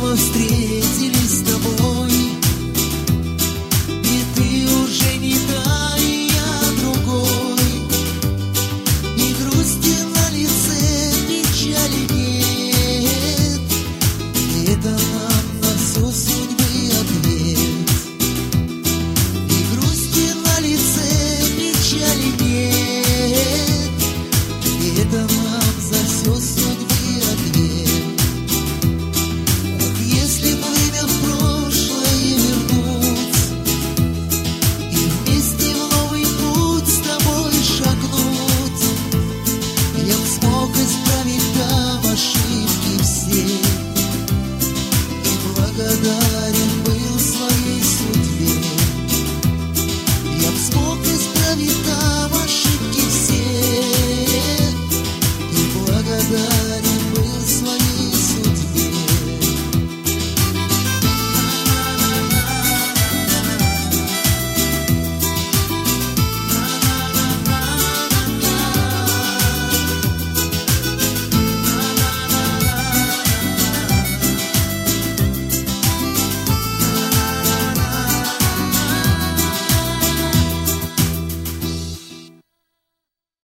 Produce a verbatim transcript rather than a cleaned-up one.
снова встретились с тобой, и ты уже не та, и я другой, и грусти на лице, печали нет, и это нам на все судьбы ответ. И грусти на лице, печали нет, и это нам за все судьбы ответ. Ах, если бы время в прошлое вернуть и вместе в новый путь с тобой шагнуть, я б смог исправить там ошибки все, и благодарен